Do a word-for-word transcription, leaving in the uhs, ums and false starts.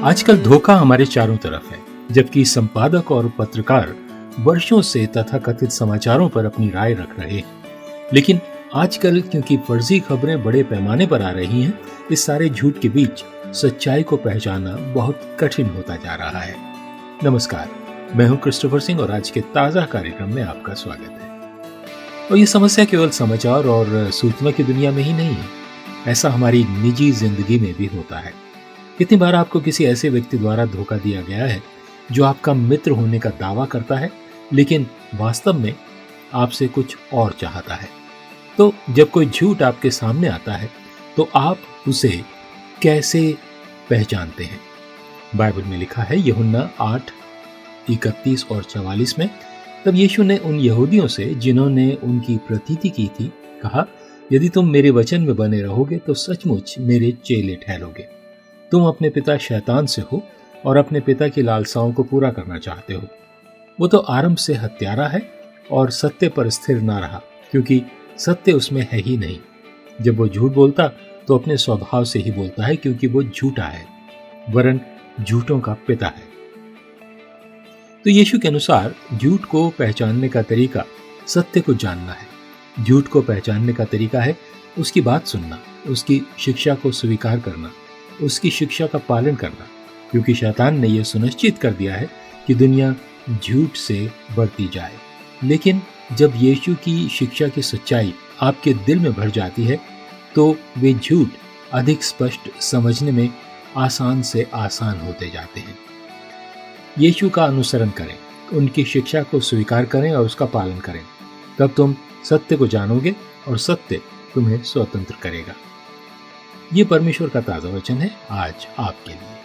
आजकल धोखा हमारे चारों तरफ है, जबकि संपादक और पत्रकार वर्षों से तथाकथित समाचारों पर अपनी राय रख रहे हैं। लेकिन आजकल क्योंकि फर्जी खबरें बड़े पैमाने पर आ रही हैं, इस सारे झूठ के बीच सच्चाई को पहचानना बहुत कठिन होता जा रहा है। नमस्कार, मैं हूं क्रिस्टोफर सिंह और आज के ताजा कार्यक्रम में आपका स्वागत है। और ये समस्या केवल समाचार और सूचना की दुनिया में ही नहीं है, ऐसा हमारी निजी जिंदगी में भी होता है। कितनी बार आपको किसी ऐसे व्यक्ति द्वारा धोखा दिया गया है जो आपका मित्र होने का दावा करता है, लेकिन वास्तव में आपसे कुछ और चाहता है। तो जब कोई झूठ आपके सामने आता है तो आप उसे कैसे पहचानते हैं? बाइबल में लिखा है यूहन्ना आठ इकतीस और चवालीस में, तब यीशु ने उन यहूदियों से जिन्होंने उनकी प्रतीति की थी कहा, यदि तुम मेरे वचन में बने रहोगे तो सचमुच मेरे चेले ठहरोगे। तुम अपने पिता शैतान से हो और अपने पिता की लालसाओं को पूरा करना चाहते हो। वो तो आरंभ से हत्यारा है और सत्य पर स्थिर ना रहा, क्योंकि सत्य उसमें है ही नहीं। जब वो झूठ बोलता तो अपने स्वभाव से ही बोलता है, क्योंकि वो झूठा है, वरन झूठों का पिता है। तो यीशु के अनुसार झूठ को पहचानने का तरीका सत्य को जानना है। झूठ को पहचानने का तरीका है उसकी बात सुनना, उसकी शिक्षा को स्वीकार करना, उसकी शिक्षा का पालन करना, क्योंकि शैतान ने यह सुनिश्चित कर दिया है कि दुनिया झूठ से बढ़ती जाए। लेकिन जब यीशु की शिक्षा की सच्चाई आपके दिल में भर जाती है तो वे झूठ अधिक स्पष्ट समझने में आसान से आसान होते जाते हैं। यीशु का अनुसरण करें, उनकी शिक्षा को स्वीकार करें और उसका पालन करें, तब तुम सत्य को जानोगे और सत्य तुम्हें स्वतंत्र करेगा। ये परमेश्वर का ताजा वचन है आज आपके लिए।